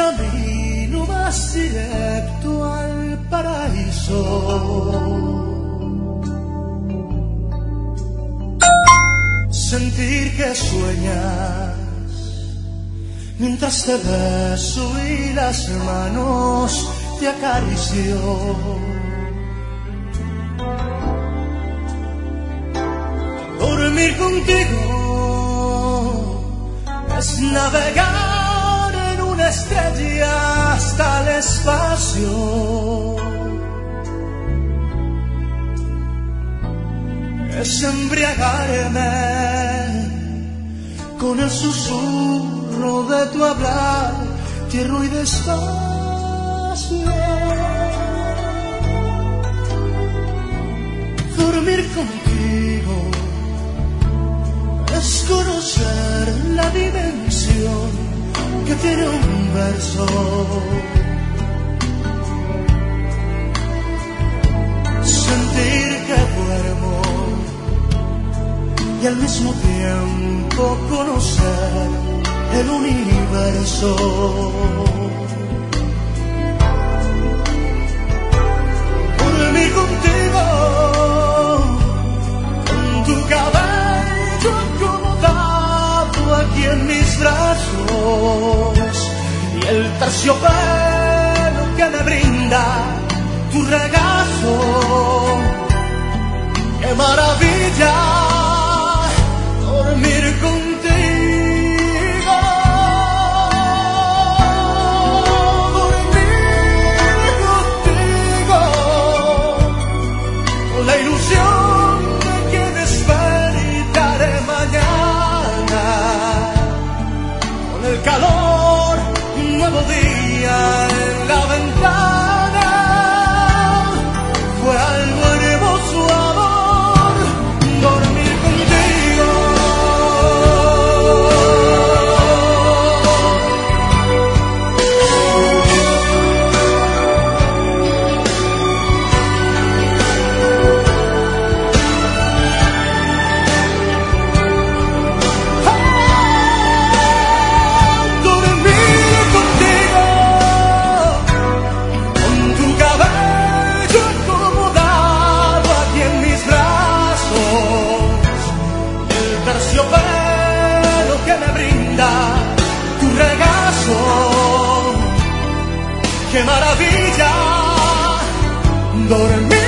camino más directo al paraíso. Sentir que sueñas mientras te beso y las manos te acaricio. Dormir contigo es navegar en una estrella hasta el espacio. Es embriagarme con el susurro de tu hablar, tierno y despacio. Dormir contigo es conocer la dimensión que tiene un verso. Sentir que duermo y al mismo tiempo conocer el universo. Dormir contigo, con tu cabello acomodado aquí en mis brazos y el terciopelo que me brinda tu regazo. ¡Qué maravilla! Dormir contigo, dormir contigo, con la ilusión de que despertaré mañana, con el calor, un nuevo día en la ventana. Fue algo hermoso, amor, dormir contigo. Terciopelo que me brinda tu regazo. ¡Qué maravilla! Dormir